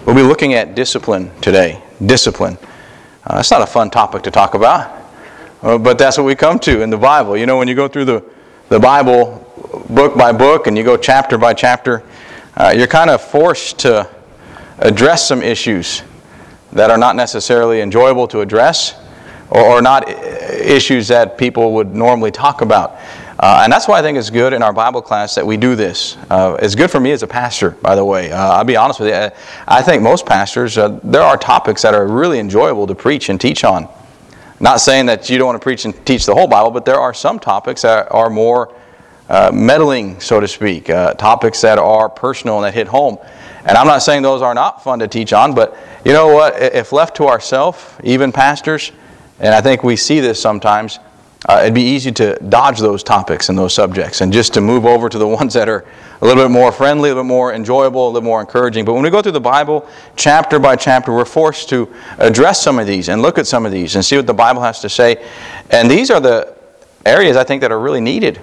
We'll be looking at discipline today. Discipline. It's not a fun topic to talk about, but that's what we come to in the Bible. You know, when you go through the Bible book by book and you go chapter by chapter, you're kind of forced to address some issues that are not necessarily enjoyable to address or not issues that people would normally talk about. And that's why I think it's good in our Bible class that we do this. It's good for me as a pastor, by the way. I'll be honest with you. I think most pastors, there are topics that are really enjoyable to preach and teach on. Not saying that you don't want to preach and teach the whole Bible, but there are some topics that are more meddling, so to speak. Topics that are personal and that hit home. And I'm not saying those are not fun to teach on, but you know what? If left to ourselves, even pastors, and I think we see this sometimes, it'd be easy to dodge those topics and those subjects and just to move over to the ones that are a little bit more friendly, a little bit more enjoyable, a little more encouraging. But when we go through the Bible, chapter by chapter, we're forced to address some of these and look at some of these and see what the Bible has to say. And these are the areas I think that are really needed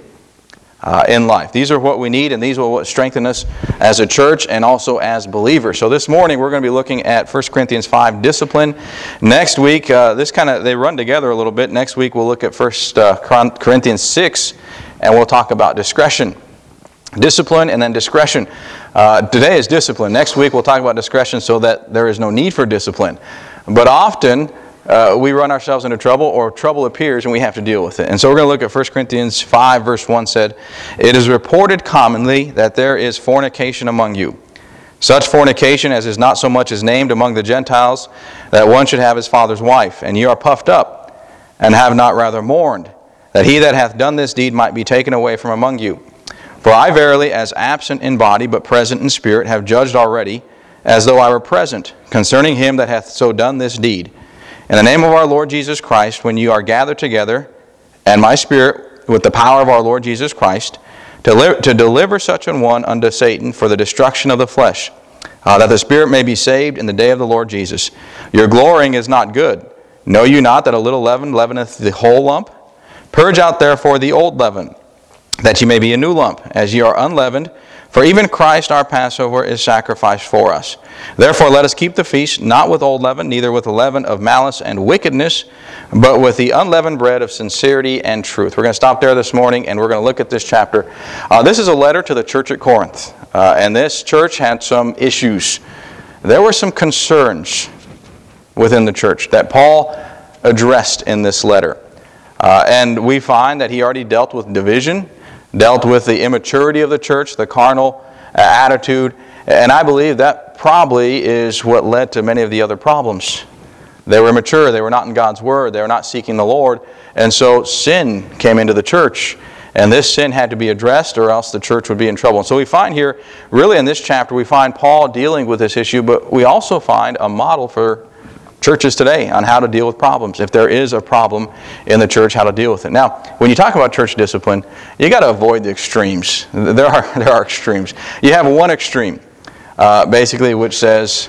in life. These are what we need, and these will what strengthen us as a church and also as believers. So this morning we're going to be looking at 1 Corinthians 5, discipline. Next week, they run together a little bit. Next week we'll look at 1 Corinthians 6, and we'll talk about discretion. Discipline and then discretion. Today is discipline. Next week we'll talk about discretion so that there is no need for discipline. But often we run ourselves into trouble, or trouble appears and we have to deal with it. And so we're going to look at 1 Corinthians 5 verse 1 said, "It is reported commonly that there is fornication among you. Such fornication as is not so much as named among the Gentiles, that one should have his father's wife. And ye are puffed up, and have not rather mourned, that he that hath done this deed might be taken away from among you. For I verily, as absent in body, but present in spirit, have judged already, as though I were present, concerning him that hath so done this deed. In the name of our Lord Jesus Christ, when you are gathered together, and my spirit, with the power of our Lord Jesus Christ, to deliver such an one unto Satan for the destruction of the flesh, that the spirit may be saved in the day of the Lord Jesus. Your glorying is not good. Know you not that a little leaven leaveneth the whole lump? Purge out therefore the old leaven, that ye may be a new lump, as ye are unleavened. For even Christ our Passover is sacrificed for us. Therefore let us keep the feast, not with old leaven, neither with the leaven of malice and wickedness, but with the unleavened bread of sincerity and truth." We're going to stop there this morning, and we're going to look at this chapter. This is a letter to the church at Corinth. And this church had some issues. There were some concerns within the church that Paul addressed in this letter. And we find that he already dealt with division, dealt with the immaturity of the church, the carnal attitude, and I believe that probably is what led to many of the other problems. They were immature, they were not in God's Word, they were not seeking the Lord, and so sin came into the church, and this sin had to be addressed or else the church would be in trouble. And so we find here, really in this chapter, we find Paul dealing with this issue, but we also find a model for churches today on how to deal with problems. If there is a problem in the church, how to deal with it. Now, when you talk about church discipline, you got to avoid the extremes. There are extremes. You have one extreme, basically, which says,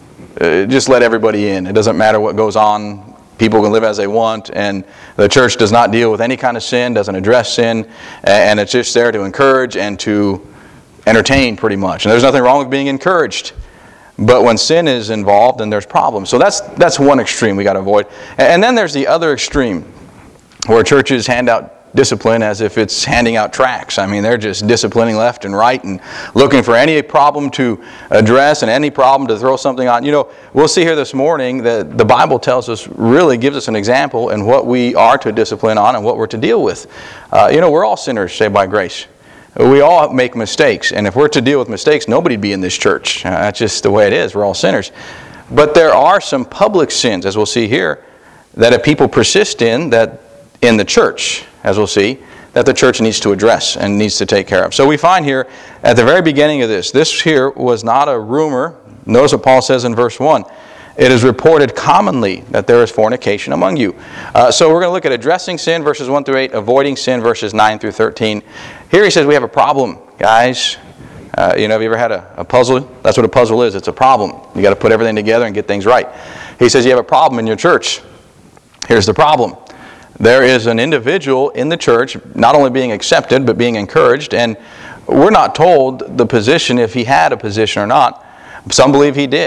just let everybody in. It doesn't matter what goes on. People can live as they want, and the church does not deal with any kind of sin, doesn't address sin, and it's just there to encourage and to entertain, pretty much. And there's nothing wrong with being encouraged. But when sin is involved, then there's problems. So that's one extreme we got to avoid. And then there's the other extreme, where churches hand out discipline as if it's handing out tracts. I mean, they're just disciplining left and right and looking for any problem to address and any problem to throw something on. You know, we'll see here this morning that the Bible tells us, really gives us an example in what we are to discipline on and what we're to deal with. We're all sinners saved by grace. We all make mistakes, and if we're to deal with mistakes, nobody'd be in this church. That's just the way it is. We're all sinners. But there are some public sins, as we'll see here, that if people persist in the church, as we'll see, that the church needs to address and needs to take care of. So we find here, at the very beginning of this here was not a rumor. Notice what Paul says in verse 1. It is reported commonly that there is fornication among you. So we're going to look at addressing sin, verses 1 through 8, avoiding sin, verses 9 through 13. Here he says we have a problem, guys. Have you ever had a puzzle? That's what a puzzle is. It's a problem. You got to put everything together and get things right. He says you have a problem in your church. Here's the problem. There is an individual in the church not only being accepted, but being encouraged. And we're not told the position, if he had a position or not. Some believe he did.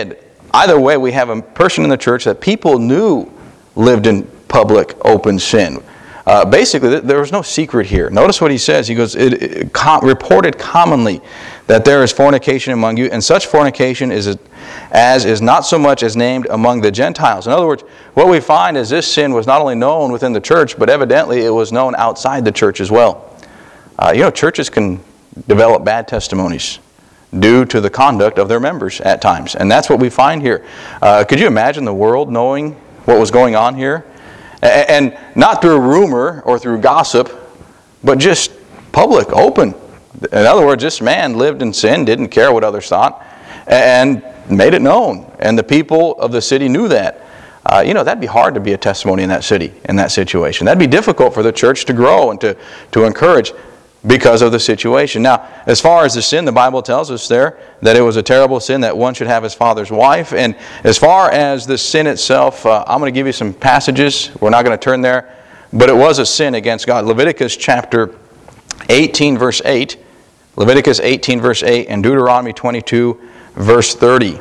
either way, we have a person in the church that people knew lived in public, open sin. Basically, there was no secret here. Notice what he says. He goes, reported commonly that there is fornication among you, and such fornication is not so much as named among the Gentiles. In other words, what we find is this sin was not only known within the church, but evidently it was known outside the church as well. Churches can develop bad testimonies due to the conduct of their members at times. And that's what we find here. Could you imagine the world knowing what was going on here? And not through rumor or through gossip, but just public, open. In other words, this man lived in sin, didn't care what others thought, and made it known. And the people of the city knew that. That'd be hard to be a testimony in that city, in that situation. That'd be difficult for the church to grow and to encourage because of the situation. Now, as far as the sin, the Bible tells us there that it was a terrible sin that one should have his father's wife. And as far as the sin itself, I'm going to give you some passages. We're not going to turn there. But it was a sin against God. Leviticus chapter 18, verse 8. Leviticus 18, verse 8, and Deuteronomy 22, verse 30.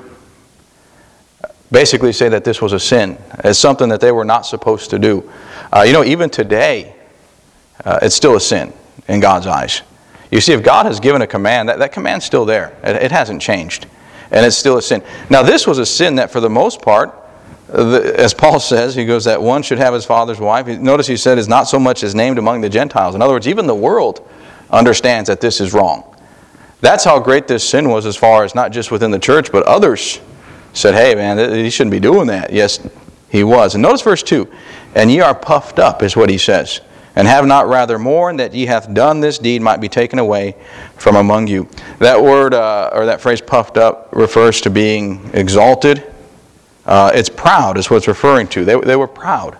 Basically say that this was a sin. It's something that they were not supposed to do. Even today, it's still a sin in God's eyes. You see, if God has given a command, that command's still there. It hasn't changed. And it's still a sin. Now, this was a sin that for the most part, as Paul says, he goes that one should have his father's wife. Notice he said is not so much as named among the Gentiles. In other words, even the world understands that this is wrong. That's how great this sin was as far as not just within the church, but others said, hey man, he shouldn't be doing that. Yes, he was. And notice verse 2. And ye are puffed up, is what he says. And have not rather mourned that ye hath done this deed might be taken away from among you. That word, or that phrase puffed up, refers to being exalted. It's proud is what it's referring to. They were proud.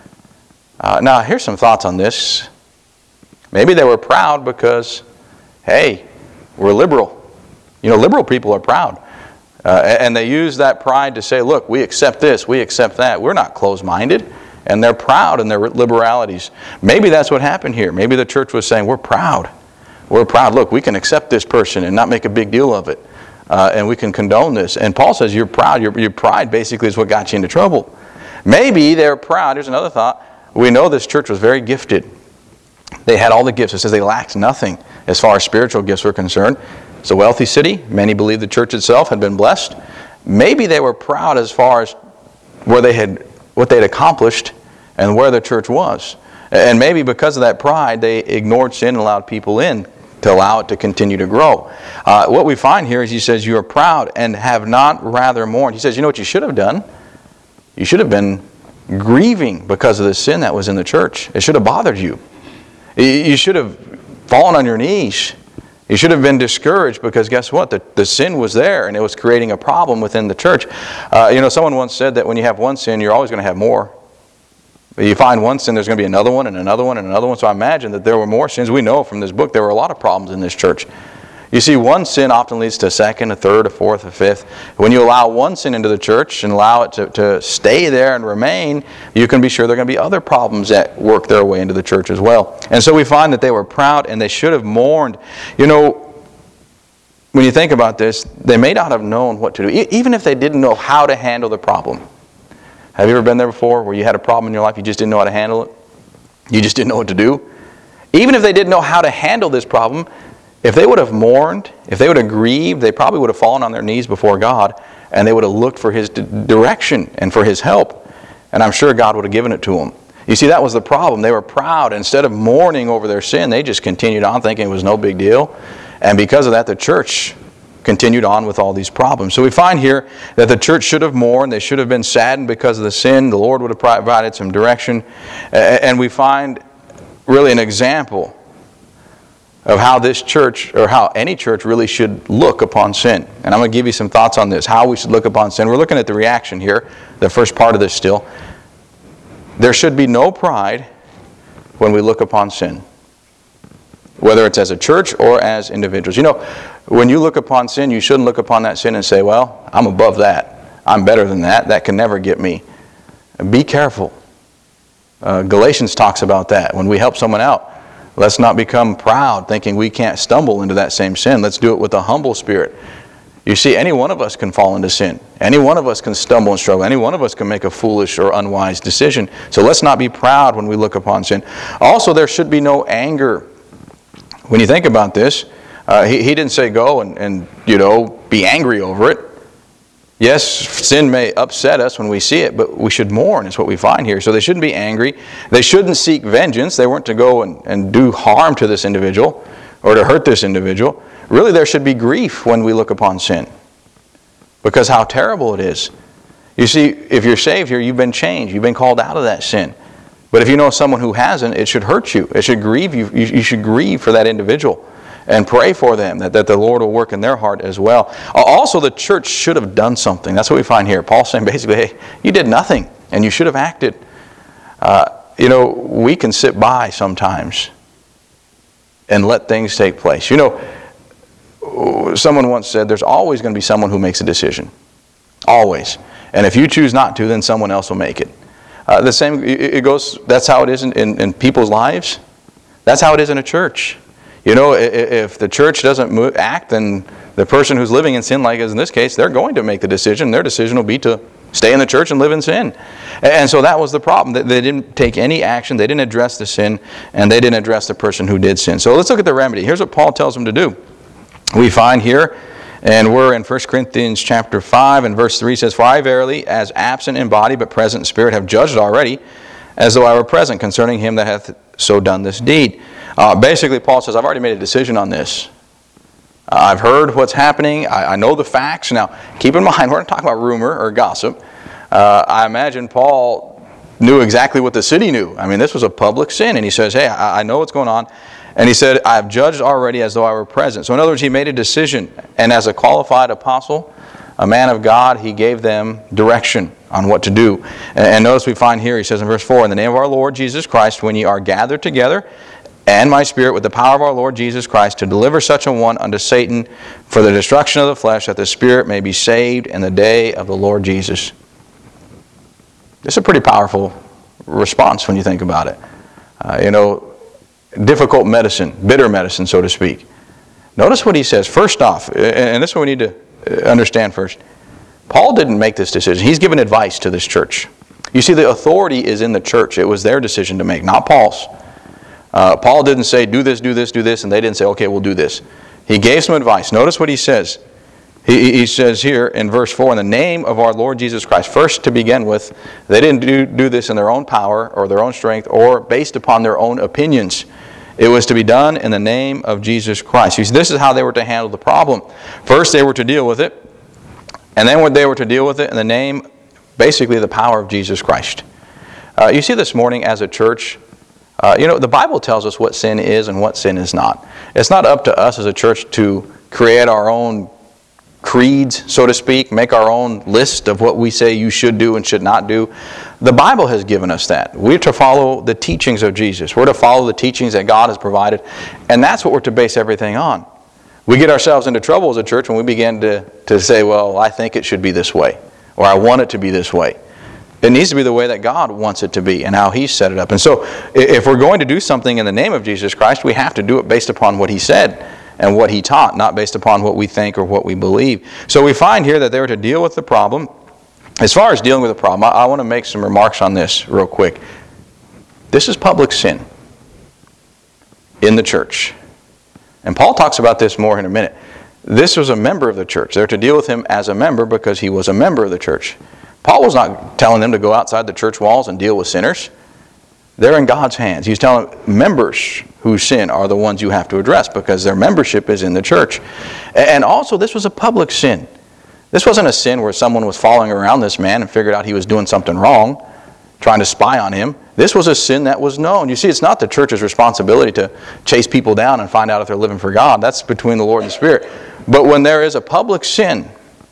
Now, here's some thoughts on this. Maybe they were proud because, hey, we're liberal. Liberal people are proud. And they use that pride to say, look, we accept this, we accept that. We're not closed-minded. And they're proud in their liberalities. Maybe that's what happened here. Maybe the church was saying, we're proud. We're proud. Look, we can accept this person and not make a big deal of it. And we can condone this. And Paul says you're proud. Your pride basically is what got you into trouble. Maybe they're proud. Here's another thought. We know this church was very gifted. They had all the gifts. It says they lacked nothing as far as spiritual gifts were concerned. It's a wealthy city. Many believe the church itself had been blessed. Maybe they were proud as far as what they had accomplished and where the church was. And maybe because of that pride, they ignored sin and allowed people in to allow it to continue to grow. What we find here is he says, you are proud and have not rather mourned. He says, you know what you should have done? You should have been grieving because of the sin that was in the church. It should have bothered you. You should have fallen on your knees. You should have been discouraged because guess what? The sin was there and it was creating a problem within the church. Someone once said that when you have one sin, you're always going to have more. You find one sin, there's going to be another one and another one and another one. So I imagine that there were more sins. We know from this book there were a lot of problems in this church. You see, one sin often leads to a second, a third, a fourth, a fifth. When you allow one sin into the church and allow it to stay there and remain, you can be sure there are going to be other problems that work their way into the church as well. And so we find that they were proud and they should have mourned. When you think about this, they may not have known what to do, even if they didn't know how to handle the problem. Have you ever been there before where you had a problem in your life, you just didn't know how to handle it? You just didn't know what to do? Even if they didn't know how to handle this problem, if they would have mourned, if they would have grieved, they probably would have fallen on their knees before God and they would have looked for His direction and for His help. And I'm sure God would have given it to them. You see, that was the problem. They were proud. Instead of mourning over their sin, they just continued on thinking it was no big deal. And because of that, the church continued on with all these problems. So we find here that the church should have mourned. They should have been saddened because of the sin. The Lord would have provided some direction. And we find really an example of how this church, or how any church really should look upon sin. And I'm going to give you some thoughts on this, how we should look upon sin. We're looking at the reaction here, the first part of this still. There should be no pride when we look upon sin, whether it's as a church or as individuals. When you look upon sin, you shouldn't look upon that sin and say, well, I'm above that. I'm better than that. That can never get me. Be careful. Galatians talks about that. When we help someone out, let's not become proud thinking we can't stumble into that same sin. Let's do it with a humble spirit. You see, any one of us can fall into sin. Any one of us can stumble and struggle. Any one of us can make a foolish or unwise decision. So let's not be proud when we look upon sin. Also, there should be no anger. When you think about this, he didn't say go and be angry over it. Yes, sin may upset us when we see it, but we should mourn is what we find here. So they shouldn't be angry. They shouldn't seek vengeance. They weren't to go and do harm to this individual or to hurt this individual. Really, there should be grief when we look upon sin, because how terrible it is. You see, if you're saved here, you've been changed. You've been called out of that sin. But if you know someone who hasn't, it should hurt you. It should grieve you. You should grieve for that individual and pray for them, that the Lord will work in their heart as well. Also, the church should have done something. That's what we find here. Paul's saying basically, hey, you did nothing, and you should have acted. We can sit by sometimes and let things take place. Someone once said, there's always going to be someone who makes a decision. Always. And if you choose not to, then someone else will make it. That's how it is in people's lives. That's how it is in a church. If the church doesn't act, then the person who's living in sin, like as in this case, they're going to make the decision. Their decision will be to stay in the church and live in sin. And so that was the problem. They didn't take any action. They didn't address the sin, and they didn't address the person who did sin. So let's look at the remedy. Here's what Paul tells them to do. We find here, and we're in 1 Corinthians chapter 5, and verse 3 says, "For I verily, as absent in body but present in spirit, have judged already, as though I were present, concerning him that hath so done this deed." Basically, Paul says, I've already made a decision on this. I've heard what's happening. I know the facts. Now, keep in mind, we're not talking about rumor or gossip. I imagine Paul knew exactly what the city knew. I mean, this was a public sin. And he says, hey, I know what's going on. And he said, I have judged already as though I were present. So in other words, he made a decision. And as a qualified apostle, a man of God, he gave them direction on what to do. And notice we find here, he says in verse 4, "In the name of our Lord Jesus Christ, when ye are gathered together, and my spirit with the power of our Lord Jesus Christ, to deliver such a one unto Satan for the destruction of the flesh, that the spirit may be saved in the day of the Lord Jesus." This is a pretty powerful response when you think about it. Difficult medicine, bitter medicine, so to speak. Notice what he says. First off, and this is what we need to understand first. Paul didn't make this decision. He's given advice to this church. You see, the authority is in the church. It was their decision to make, not Paul's. Paul didn't say, do this, do this, do this, and they didn't say, okay, we'll do this. He gave some advice. Notice what he says. He says here in verse 4, "In the name of our Lord Jesus Christ." First, to begin with, they didn't do this in their own power or their own strength or based upon their own opinions. It was to be done in the name of Jesus Christ. You see, this is how they were to handle the problem. First, they were to deal with it, and then they were to deal with it in the name, basically the power of Jesus Christ. You see, this morning as a church, the Bible tells us what sin is and what sin is not. It's not up to us as a church to create our own creeds, so to speak, make our own list of what we say you should do and should not do. The Bible has given us that. We're to follow the teachings of Jesus. We're to follow the teachings that God has provided, and that's what we're to base everything on. We get ourselves into trouble as a church when we begin to say, well, I think it should be this way, or I want it to be this way. It needs to be the way that God wants it to be and how He's set it up. And so if we're going to do something in the name of Jesus Christ, we have to do it based upon what He said and what He taught, not based upon what we think or what we believe. So we find here that they were to deal with the problem. As far as dealing with the problem, I want to make some remarks on this real quick. This is public sin in the church. And Paul talks about this more in a minute. This was a member of the church. They're to deal with him as a member because he was a member of the church. Paul was not telling them to go outside the church walls and deal with sinners. They're in God's hands. He's telling members who sin are the ones you have to address because their membership is in the church. And also, this was a public sin. This wasn't a sin where someone was following around this man and figured out he was doing something wrong, trying to spy on him. This was a sin that was known. You see, it's not the church's responsibility to chase people down and find out if they're living for God. That's between the Lord and the Spirit. But when there is a public sin,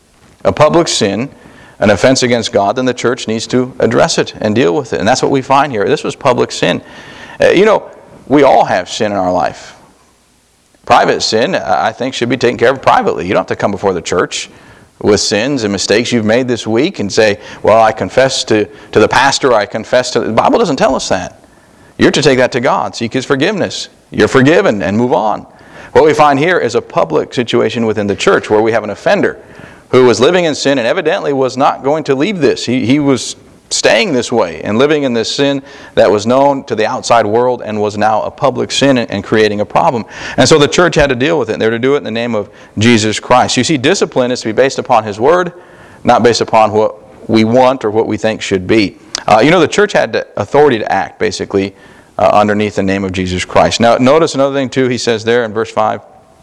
an offense against God, then the church needs to address it and deal with it. And that's what we find here. This was public sin. We all have sin in our life. Private sin, I think, should be taken care of privately. You don't have to come before the church with sins and mistakes you've made this week and say, well, I confess to the pastor, I confess to... The Bible doesn't tell us that. You're to take that to God, seek His forgiveness. You're forgiven and move on. What we find here is a public situation within the church where we have an offender who was living in sin and evidently was not going to leave this. He was staying this way and living in this sin that was known to the outside world and was now a public sin and creating a problem. And so the church had to deal with it. They were to do it in the name of Jesus Christ. You see, discipline is to be based upon His Word, not based upon what we want or what we think should be. The church had the authority to act, basically, underneath the name of Jesus Christ. Now, notice another thing, too, he says there in verse 4,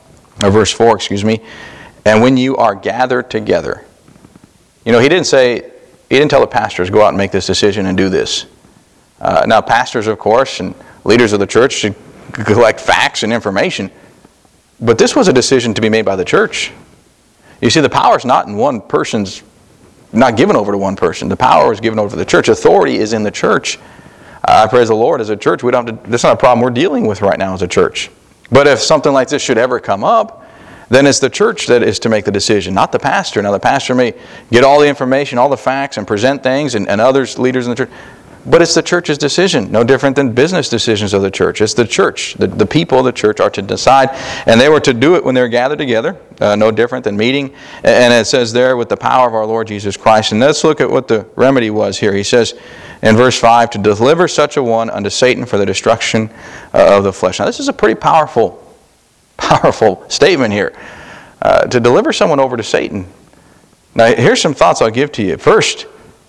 and when you are gathered together. He didn't tell the pastors, go out and make this decision and do this. Now, pastors, of course, and leaders of the church should collect facts and information. But this was a decision to be made by the church. You see, the power is not in one person's, not given over to one person. The power is given over to the church. Authority is in the church. I praise the Lord, as a church, that's not a problem we're dealing with right now as a church. But if something like this should ever come up, then it's the church that is to make the decision, not the pastor. Now, the pastor may get all the information, all the facts, and present things, and others, leaders in the church. But it's the church's decision, no different than business decisions of the church. It's the church. The people of the church are to decide, and they were to do it when they were gathered together, no different than meeting. And it says there, with the power of our Lord Jesus Christ. And let's look at what the remedy was here. He says in verse 5, to deliver such a one unto Satan for the destruction of the flesh. Now, this is a pretty powerful statement here. To deliver someone over to Satan. Now, here's some thoughts I'll give to you. First,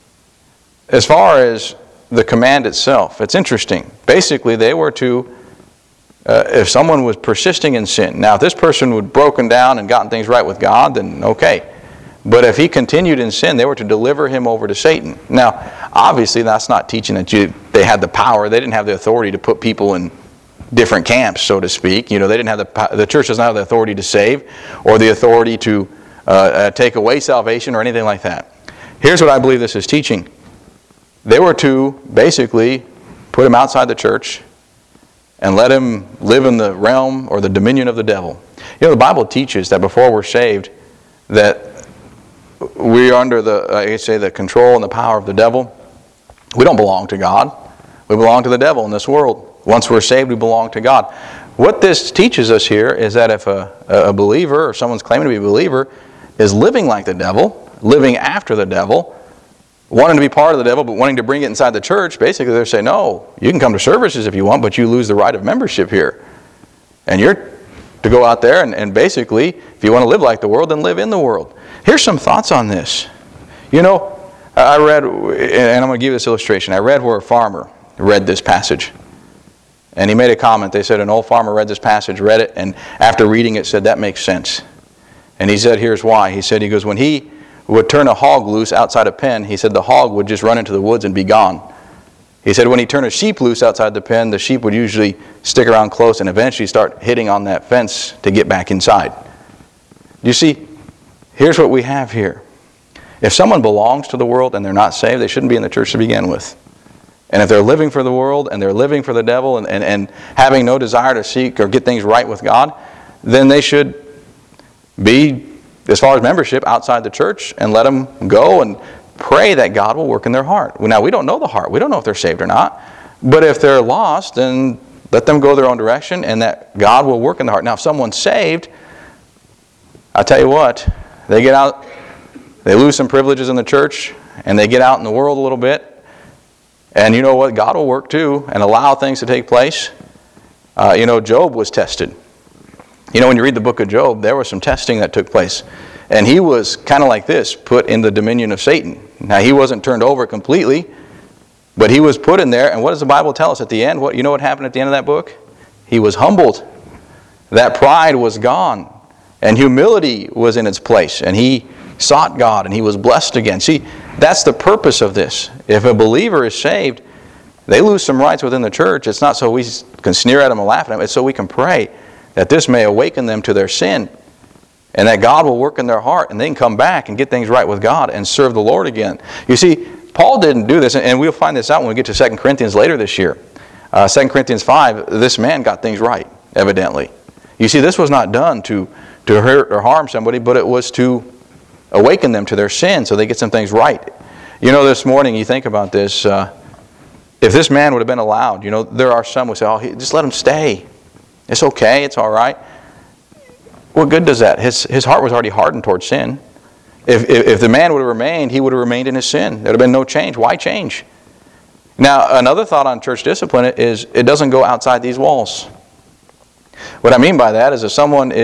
as far as the command itself, it's interesting. Basically, they were to, if someone was persisting in sin. Now, if this person would broken down and gotten things right with God, then okay. But if he continued in sin, they were to deliver him over to Satan. Now, obviously, that's not teaching that they had the power. They didn't have the authority to put people in different camps, so to speak. They didn't have the church doesn't have the authority to save or the authority to take away salvation or anything like that. Here's what I believe this is teaching. They were to basically put him outside the church and let him live in the realm or the dominion of the devil. The Bible teaches that before we're saved, that we're under the control and the power of the devil. We don't belong to God. We belong to the devil in this world. Once we're saved, we belong to God. What this teaches us here is that if a believer or someone's claiming to be a believer is living like the devil, living after the devil, wanting to be part of the devil but wanting to bring it inside the church, basically they're saying, no, you can come to services if you want, but you lose the right of membership here. And you're to go out there and basically, if you want to live like the world, then live in the world. Here's some thoughts on this. I read, and I'm going to give you this illustration. I read where a farmer read this passage. And he made a comment. They said an old farmer read this passage, read it, and after reading it said, that makes sense. And he said, here's why. He goes, when he would turn a hog loose outside a pen, he said the hog would just run into the woods and be gone. He said when he turned a sheep loose outside the pen, the sheep would usually stick around close and eventually start hitting on that fence to get back inside. You see, here's what we have here. If someone belongs to the world and they're not saved, they shouldn't be in the church to begin with. And if they're living for the world and they're living for the devil and having no desire to seek or get things right with God, then they should be, as far as membership, outside the church and let them go and pray that God will work in their heart. Now, we don't know the heart. We don't know if they're saved or not. But if they're lost, then let them go their own direction and that God will work in the heart. Now, if someone's saved, I'll tell you what, they get out, they lose some privileges in the church and they get out in the world a little bit. And you know what? God will work too and allow things to take place. Job was tested. When you read the book of Job, there was some testing that took place. And he was kind of like this, put in the dominion of Satan. Now, he wasn't turned over completely, but he was put in there. And what does the Bible tell us at the end? You know what happened at the end of that book? He was humbled. That pride was gone. And humility was in its place. And he sought God and he was blessed again. See, that's the purpose of this. If a believer is saved, they lose some rights within the church. It's not so we can sneer at them and laugh at them. It's so we can pray that this may awaken them to their sin and that God will work in their heart and they can come back and get things right with God and serve the Lord again. You see, Paul didn't do this, and we'll find this out when we get to 2 Corinthians later this year. 2 Corinthians 5, this man got things right, evidently. You see, this was not done to hurt or harm somebody, but it was to awaken them to their sin so they get some things right. This morning you think about this. If this man would have been allowed, there are some who say, just let him stay. It's okay, it's all right. what good does that? His heart was already hardened towards sin. If the man would have remained, he would have remained in his sin. There would have been no change. Why change? Now, another thought on church discipline is it doesn't go outside these walls. What I mean by that is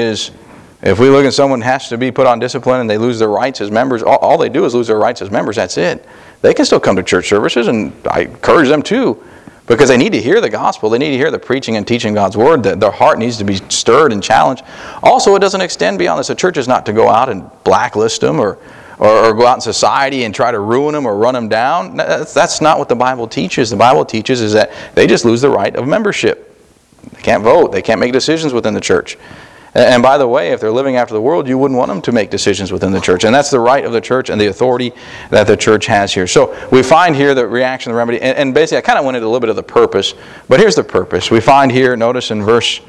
if we look at someone has to be put on discipline and they lose their rights as members, all they do is lose their rights as members, that's it. They can still come to church services, and I encourage them to, because they need to hear the gospel. They need to hear the preaching and teaching God's word. That their heart needs to be stirred and challenged. Also, it doesn't extend beyond this. A church is not to go out and blacklist them or go out in society and try to ruin them or run them down. That's not what the Bible teaches. The Bible teaches is that they just lose the right of membership. They can't vote. They can't make decisions within the church. And by the way, if they're living after the world, you wouldn't want them to make decisions within the church. And that's the right of the church and the authority that the church has here. So we find here the reaction, the remedy. And basically, I kind of went into a little bit of the purpose. But here's the purpose. We find here, notice in verse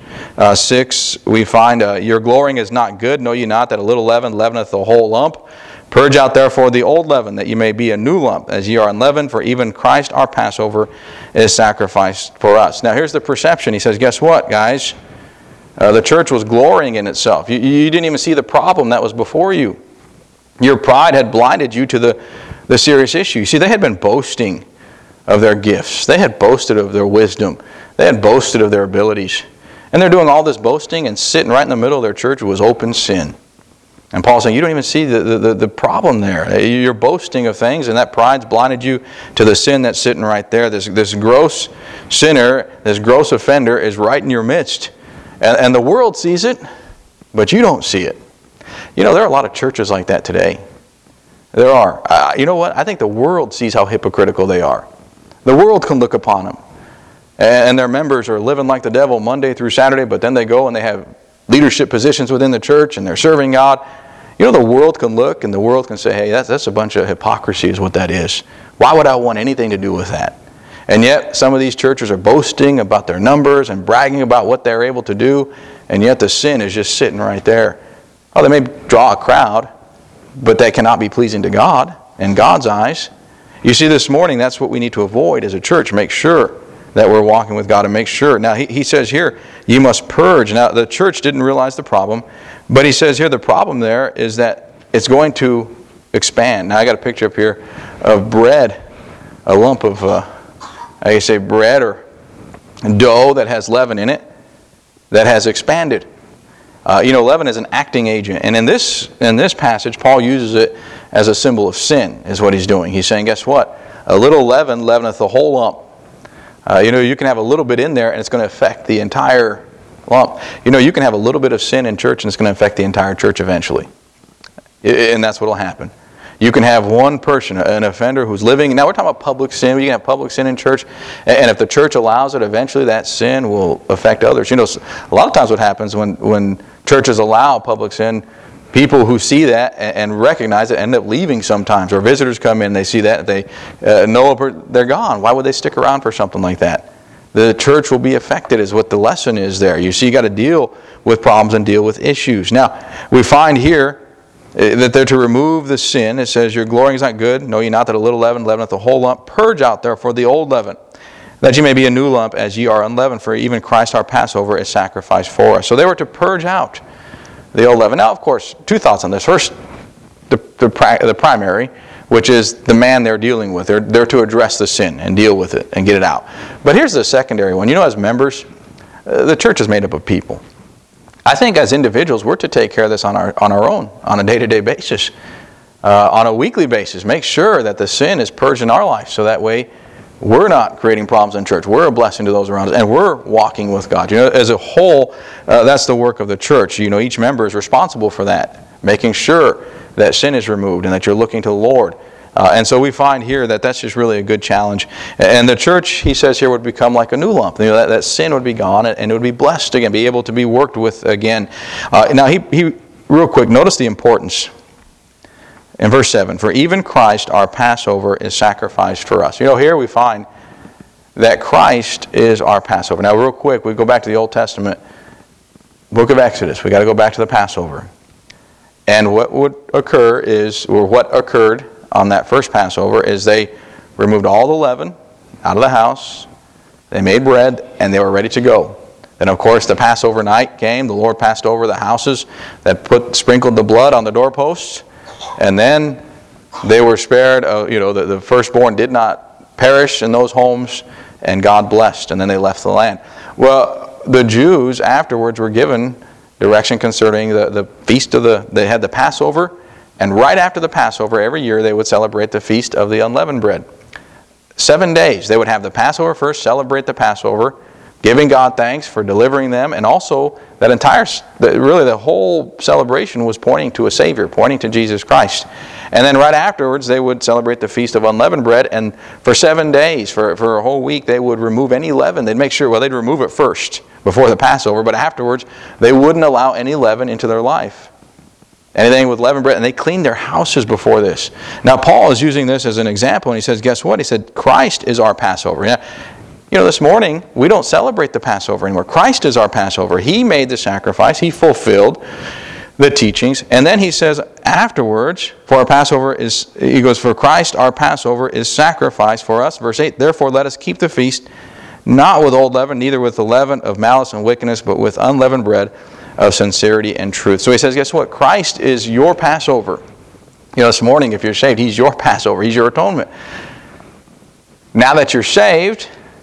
6, we find, your glorying is not good. Know ye not that a little leaven leaveneth the whole lump? Purge out therefore the old leaven, that ye may be a new lump, as ye are unleavened, for even Christ our Passover is sacrificed for us. Now here's the perception. He says, guess what, guys? The church was glorying in itself. You didn't even see the problem that was before you. Your pride had blinded you to the serious issue. You see, they had been boasting of their gifts. They had boasted of their wisdom. They had boasted of their abilities. And they're doing all this boasting, and sitting right in the middle of their church was open sin. And Paul's saying, you don't even see the problem there. You're boasting of things, and that pride's blinded you to the sin that's sitting right there. This gross sinner, this gross offender is right in your midst. And the world sees it, but you don't see it. You know, there are a lot of churches like that today. There are. You know what? I think the world sees how hypocritical they are. The world can look upon them. And their members are living like the devil Monday through Saturday, but then they go and they have leadership positions within the church and they're serving God. You know, the world can look and the world can say, hey, that's a bunch of hypocrisy is what that is. Why would I want anything to do with that? And yet, some of these churches are boasting about their numbers and bragging about what they're able to do, and yet the sin is just sitting right there. Oh, they may draw a crowd, but they cannot be pleasing to God in God's eyes. You see, this morning, that's what we need to avoid as a church. Make sure that we're walking with God and make sure. Now, he says here, you must purge. Now, the church didn't realize the problem, but he says here the problem there is that it's going to expand. Now, I got a picture up here of bread, a lump of bread or dough that has leaven in it that has expanded. Leaven is an acting agent. And in this passage, Paul uses it as a symbol of sin, is what he's doing. He's saying, guess what? A little leaven leaveneth the whole lump. You can have a little bit in there and it's going to affect the entire lump. You can have a little bit of sin in church and it's going to affect the entire church eventually. And that's what will happen. You can have one person, an offender who's living, now we're talking about public sin. You can have public sin in church, and if the church allows it, eventually that sin will affect others. A lot of times what happens when churches allow public sin, people who see that and recognize it end up leaving sometimes, or visitors come in, they see that, they know they're gone. Why would they stick around for something like that? The church will be affected is what the lesson is there. You see, you got to deal with problems and deal with issues. Now, we find here that they're to remove the sin. It says, your glorying is not good. Know ye not that a little leaven leaveneth the whole lump? Purge out therefore the old leaven, that ye may be a new lump, as ye are unleavened. For even Christ our Passover is sacrificed for us. So they were to purge out the old leaven. Now, of course, two thoughts on this. First, the primary, which is the man they're dealing with. They're to address the sin and deal with it and get it out. But here's the secondary one. As members, the church is made up of people. I think as individuals, we're to take care of this on our own, on a day-to-day basis, on a weekly basis. Make sure that the sin is purged in our life, so that way we're not creating problems in church. We're a blessing to those around us, and we're walking with God. As a whole, that's the work of the church. Each member is responsible for that, making sure that sin is removed and that you're looking to the Lord. And so we find here that that's just really a good challenge. And the church, he says here, would become like a new lump. That sin would be gone and it would be blessed again, be able to be worked with again. Now, he real quick, notice the importance. In verse 7, for even Christ our Passover is sacrificed for us. Here we find that Christ is our Passover. Now, real quick, we go back to the Old Testament, book of Exodus. We got to go back to the Passover. And what occurred on that first Passover is they removed all the leaven out of the house, they made bread, and they were ready to go. Then, of course, the Passover night came. The Lord passed over the houses that sprinkled the blood on the doorposts. And then they were spared. The firstborn did not perish in those homes, and God blessed. And then they left the land. Well, the Jews afterwards were given direction concerning the feast they had the Passover. And right after the Passover, every year they would celebrate the feast of the unleavened bread. 7 days. They would have the Passover first, celebrate the Passover, giving God thanks for delivering them, and also the whole celebration was pointing to a Savior, pointing to Jesus Christ. And then right afterwards, they would celebrate the Feast of Unleavened Bread, and for 7 days, for a whole week, they would remove any leaven. They'd make sure, they'd remove it first, before the Passover, but afterwards, they wouldn't allow any leaven into their life. Anything with leavened bread, and they cleaned their houses before this. Now, Paul is using this as an example, and he says, guess what? He said, Christ is our Passover. This morning, we don't celebrate the Passover anymore. Christ is our Passover. He made the sacrifice. He fulfilled the teachings. And then he says afterwards, for Christ our Passover is sacrificed for us. Verse 8, therefore let us keep the feast, not with old leaven, neither with the leaven of malice and wickedness, but with unleavened bread of sincerity and truth. So he says, guess what? Christ is your Passover. This morning, if you're saved, He's your Passover. He's your atonement. Now that you're saved,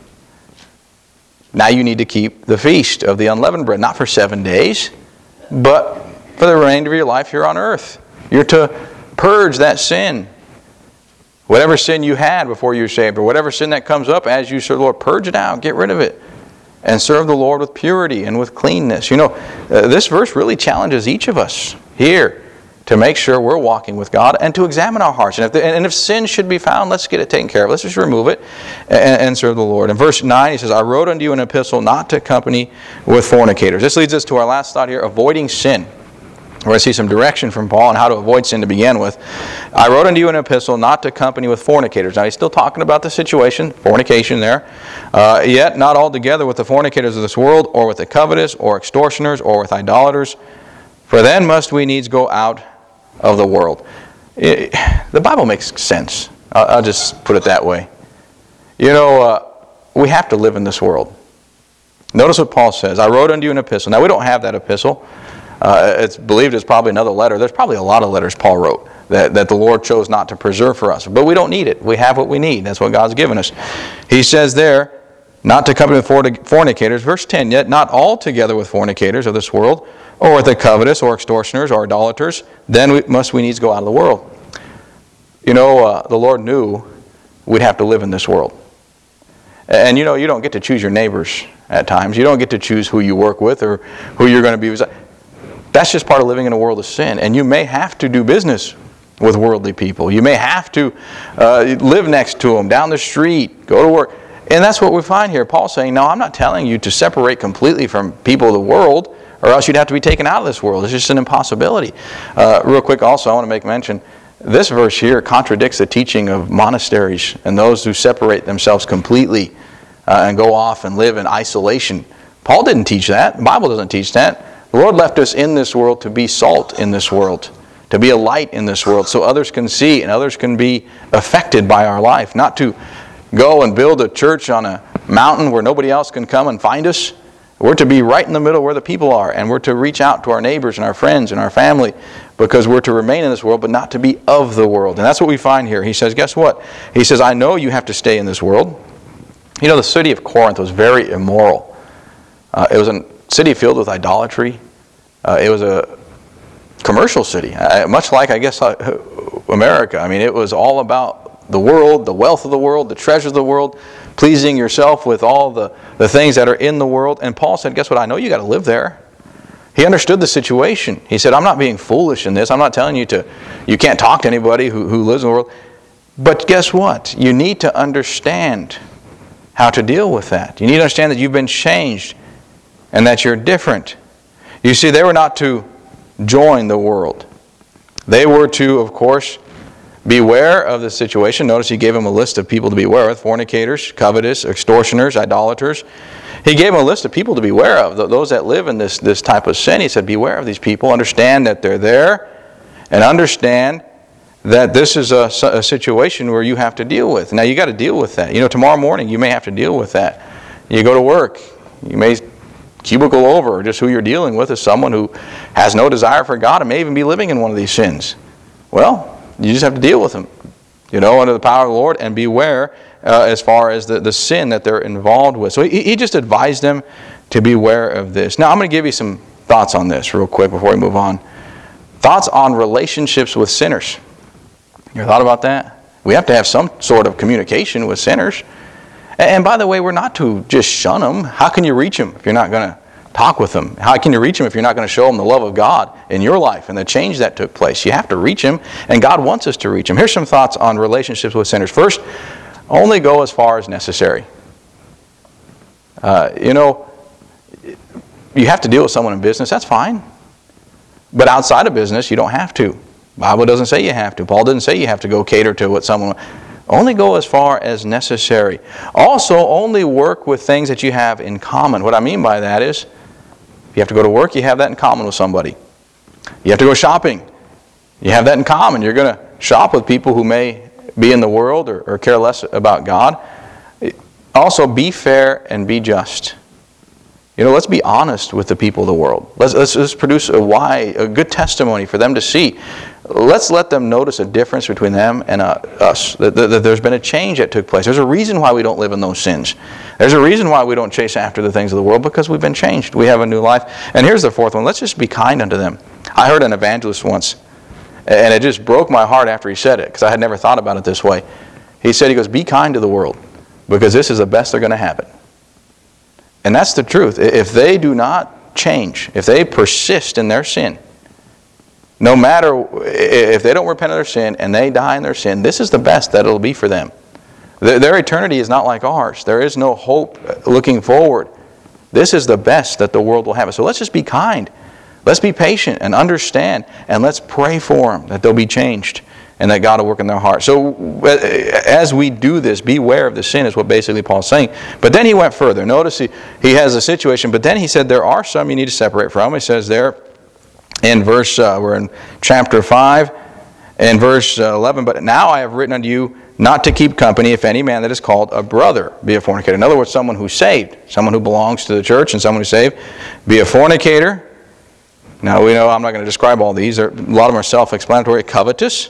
now you need to keep the feast of the unleavened bread, not for 7 days, but for the remainder of your life here on earth. You're to purge that sin. Whatever sin you had before you were saved, or whatever sin that comes up as you serve the Lord, purge it out, get rid of it, and serve the Lord with purity and with cleanness. This verse really challenges each of us here to make sure we're walking with God and to examine our hearts. And if sin should be found, let's get it taken care of. Let's just remove it and serve the Lord. In verse 9, he says, I wrote unto you an epistle not to company with fornicators. This leads us to our last thought here, avoiding sin. We're going to see some direction from Paul on how to avoid sin to begin with. I wrote unto you an epistle not to company with fornicators. Now he's still talking about the situation, fornication there. Yet not altogether with the fornicators of this world, or with the covetous, or extortioners, or with idolaters. For then must we needs go out of the world. The Bible makes sense. I'll just put it that way. We have to live in this world. Notice what Paul says. I wrote unto you an epistle. Now we don't have that epistle. It's believed it's probably another letter. There's probably a lot of letters Paul wrote that the Lord chose not to preserve for us. But we don't need it. We have what we need. That's what God's given us. He says there, not to company with fornicators. Verse 10, yet not altogether with fornicators of this world, or with the covetous, or extortioners, or idolaters, then must we needs go out of the world. The Lord knew we'd have to live in this world. And you don't get to choose your neighbors at times. You don't get to choose who you work with or who you're going to be. That's just part of living in a world of sin. And you may have to do business with worldly people. You may have to live next to them, down the street, go to work. And that's what we find here. Paul's saying, no, I'm not telling you to separate completely from people of the world, or else you'd have to be taken out of this world. It's just an impossibility. Real quick also, I want to make mention, this verse here contradicts the teaching of monasteries and those who separate themselves completely and go off and live in isolation. Paul didn't teach that. The Bible doesn't teach that. The Lord left us in this world to be salt in this world, to be a light in this world, so others can see and others can be affected by our life. Not to go and build a church on a mountain where nobody else can come and find us. We're to be right in the middle where the people are, and we're to reach out to our neighbors and our friends and our family, because we're to remain in this world, but not to be of the world. And that's what we find here. He says, guess what? He says, I know you have to stay in this world. The city of Corinth was very immoral. It was a city filled with idolatry. It was a commercial city, much like, I guess, America. It was all about the world, the wealth of the world, the treasures of the world, pleasing yourself with all the things that are in the world. And Paul said, guess what? I know you got to live there. He understood the situation. He said, I'm not being foolish in this. I'm not telling you you can't talk to anybody who lives in the world. But guess what? You need to understand how to deal with that. You need to understand that you've been changed and that you're different. You see, they were not to join the world. They were to, of course, beware of the situation. Notice he gave them a list of people to beware of: fornicators, covetous, extortioners, idolaters. He gave them a list of people to beware of, those that live in this type of sin. He said, beware of these people. Understand that they're there, and understand that this is a situation where you have to deal with. Now, you got to deal with that. Tomorrow morning you may have to deal with that. You go to work. You may cubicle over, or just who you're dealing with is someone who has no desire for God and may even be living in one of these sins. Well, you just have to deal with them, under the power of the Lord, and beware as far as the sin that they're involved with. So he just advised them to beware of this. Now, I'm going to give you some thoughts on this real quick before we move on. Thoughts on relationships with sinners. You ever thought about that? We have to have some sort of communication with sinners. And by the way, we're not to just shun them. How can you reach them if you're not going to talk with them? How can you reach them if you're not going to show them the love of God in your life and the change that took place? You have to reach them, and God wants us to reach them. Here's some thoughts on relationships with sinners. First, only go as far as necessary. You have to deal with someone in business, that's fine. But outside of business, you don't have to. The Bible doesn't say you have to. Paul didn't say you have to go cater to what someone... Only go as far as necessary. Also, only work with things that you have in common. What I mean by that is, if you have to go to work, you have that in common with somebody. You have to go shopping. You have that in common. You're going to shop with people who may be in the world or care less about God. Also, be fair and be just. Let's be honest with the people of the world. Let's produce a good testimony for them to see. Let's let them notice a difference between them and us. That there's been a change that took place. There's a reason why we don't live in those sins. There's a reason why we don't chase after the things of the world, because we've been changed. We have a new life. And here's the fourth one. Let's just be kind unto them. I heard an evangelist once, and it just broke my heart after he said it, because I had never thought about it this way. He goes, be kind to the world, because this is the best they're going to have it. And that's the truth. If they do not change, if they persist in their sin, no matter if they don't repent of their sin and they die in their sin, this is the best that it'll be for them. Their eternity is not like ours. There is no hope looking forward. This is the best that the world will have. So let's just be kind. Let's be patient and understand, and let's pray for them that they'll be changed and that God will work in their heart. So as we do this, beware of the sin is what basically Paul's saying. But then he went further. Notice he has a situation, but then he said there are some you need to separate from. He says there in verse, we're in chapter 5, and verse 11, but now I have written unto you not to keep company if any man that is called a brother be a fornicator. In other words, someone who's saved, someone who belongs to the church and someone who's saved, be a fornicator. Now we know I'm not going to describe all these. A lot of them are self-explanatory. Covetous,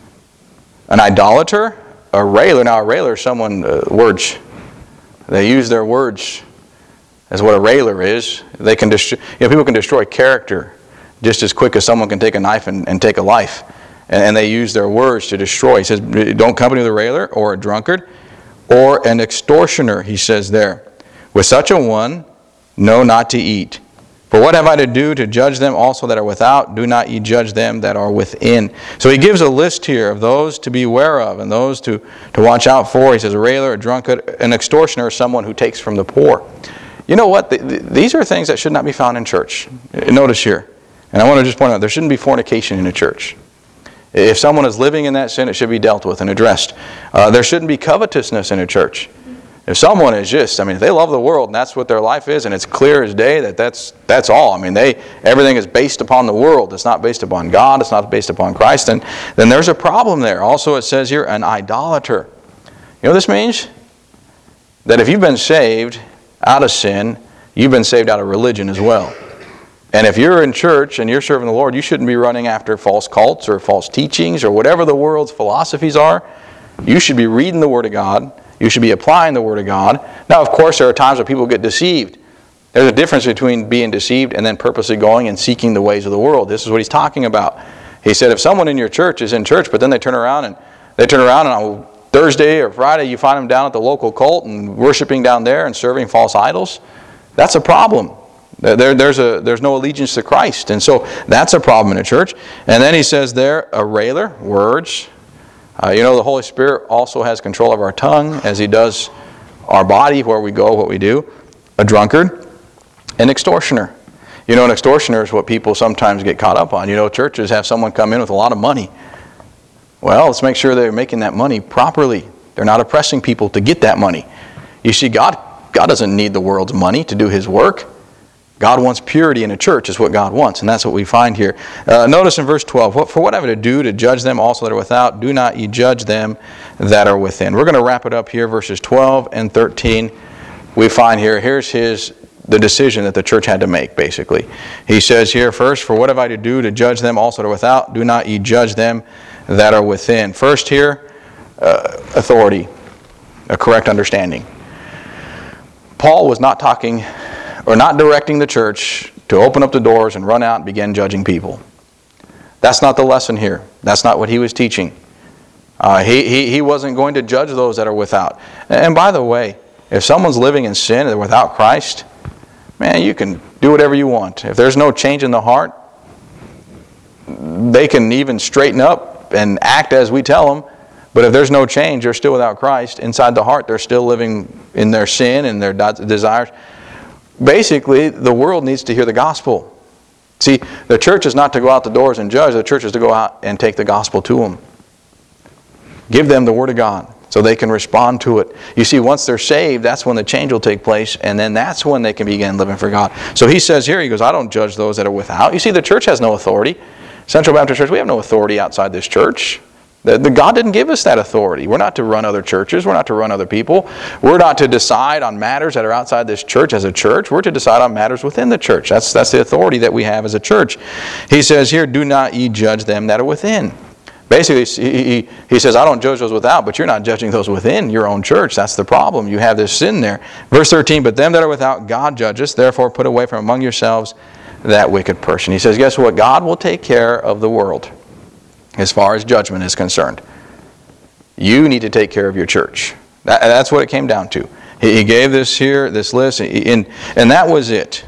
an idolater, a railer. Now a railer is someone, words. They use their words as what a railer is. They can people can destroy character just as quick as someone can take a knife and take a life. And they use their words to destroy. He says, don't company with a railer or a drunkard or an extortioner, he says there. With such a one, know not to eat. For what have I to do to judge them also that are without? Do not ye judge them that are within. So he gives a list here of those to beware of and those to watch out for. He says a railer, a drunkard, an extortioner is someone who takes from the poor. You know what? These are things that should not be found in church. Notice here. And I want to just point out, there shouldn't be fornication in a church. If someone is living in that sin, it should be dealt with and addressed. There shouldn't be covetousness in a church. If someone is just, if they love the world and that's what their life is, and it's clear as day that's all. Everything is based upon the world. It's not based upon God. It's not based upon Christ. And then there's a problem there. Also, it says here, an idolater. You know what this means? That if you've been saved out of sin, you've been saved out of religion as well. And if you're in church and you're serving the Lord, you shouldn't be running after false cults or false teachings or whatever the world's philosophies are. You should be reading the Word of God. You should be applying the Word of God. Now, of course, there are times when people get deceived. There's a difference between being deceived and then purposely going and seeking the ways of the world. This is what he's talking about. He said if someone in your church is in church, but then they turn around and on Thursday or Friday you find them down at the local cult and worshiping down there and serving false idols, that's a problem. There's no allegiance to Christ. And so that's a problem in a church. And then he says there, a railer, words. The Holy Spirit also has control of our tongue as He does our body, where we go, what we do. A drunkard, an extortioner. An extortioner is what people sometimes get caught up on. Churches have someone come in with a lot of money. Well, let's make sure they're making that money properly. They're not oppressing people to get that money. You see, God doesn't need the world's money to do His work. God wants purity in a church is what God wants, and that's what we find here. Notice in verse 12, for what have I to do to judge them also that are without? Do not ye judge them that are within. We're going to wrap it up here, verses 12 and 13. We find here's his the decision that the church had to make, basically. He says here, first, for what have I to do to judge them also that are without? Do not ye judge them that are within. First here, authority, a correct understanding. Paul was not talking or not directing the church to open up the doors and run out and begin judging people. That's not the lesson here. That's not what he was teaching. He wasn't going to judge those that are without. And by the way, if someone's living in sin and they're without Christ, man, you can do whatever you want. If there's no change in the heart, they can even straighten up and act as we tell them. But if there's no change, they're still without Christ. Inside the heart, they're still living in their sin and their desires. Basically, the world needs to hear the gospel. See, the church is not to go out the doors and judge. The church is to go out and take the gospel to them. Give them the Word of God so they can respond to it. You see, once they're saved, that's when the change will take place, and then that's when they can begin living for God. So he says here, he goes, I don't judge those that are without. You see, the church has no authority. Central Baptist Church, we have no authority outside this church. God didn't give us that authority. We're not to run other churches. We're not to run other people. We're not to decide on matters that are outside this church as a church. We're to decide on matters within the church. That's the authority that we have as a church. He says here, do not ye judge them that are within. Basically, he says, I don't judge those without, but you're not judging those within your own church. That's the problem. You have this sin there. Verse 13, but them that are without God judgeth, therefore put away from among yourselves that wicked person. He says, guess what? God will take care of the world as far as judgment is concerned. You need to take care of your church. That's what it came down to. He gave this here, this list, and that was it.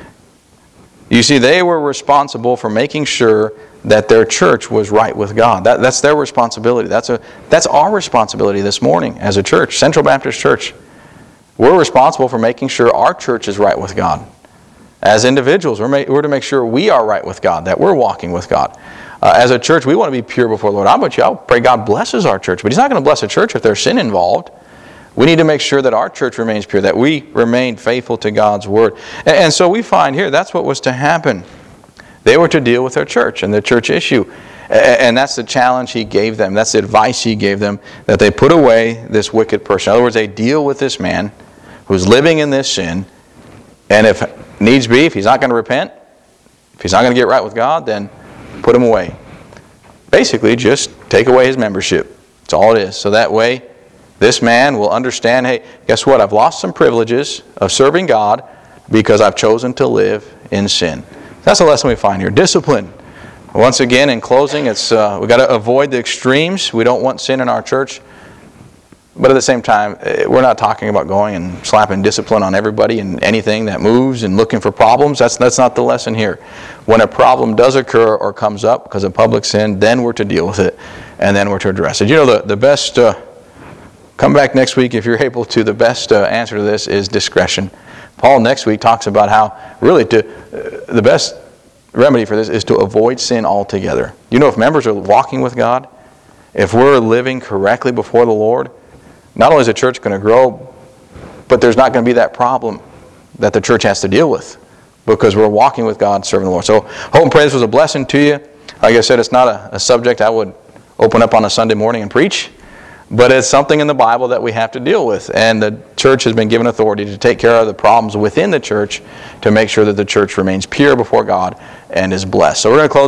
You see, they were responsible for making sure that their church was right with God. That's their responsibility. That's our responsibility this morning as a church, Central Baptist Church. We're responsible for making sure our church is right with God. As individuals, we're to make sure we are right with God, that we're walking with God. As a church, we want to be pure before the Lord. I'll pray God blesses our church, but He's not going to bless a church if there's sin involved. We need to make sure that our church remains pure, that we remain faithful to God's Word. And so we find here, that's what was to happen. They were to deal with their church and the church issue. And that's the challenge He gave them. That's the advice He gave them, that they put away this wicked person. In other words, they deal with this man who's living in this sin. And if needs be, if he's not going to repent, if he's not going to get right with God, then put him away. Basically, just take away his membership. That's all it is. So that way, this man will understand, hey, guess what? I've lost some privileges of serving God because I've chosen to live in sin. That's the lesson we find here. Discipline. Once again, in closing, we've got to avoid the extremes. We don't want sin in our church. But at the same time, we're not talking about going and slapping discipline on everybody and anything that moves and looking for problems. That's not the lesson here. When a problem does occur or comes up because of public sin, then we're to deal with it and then we're to address it. You know, the best, come back next week if you're able to, the best answer to this is discretion. Paul next week talks about how really the best remedy for this is to avoid sin altogether. You know, if members are walking with God, if we're living correctly before the Lord, not only is the church going to grow, but there's not going to be that problem that the church has to deal with because we're walking with God, serving the Lord. So hope and pray this was a blessing to you. Like I said, it's not a subject I would open up on a Sunday morning and preach, but it's something in the Bible that we have to deal with. And the church has been given authority to take care of the problems within the church to make sure that the church remains pure before God and is blessed. So we're going to close.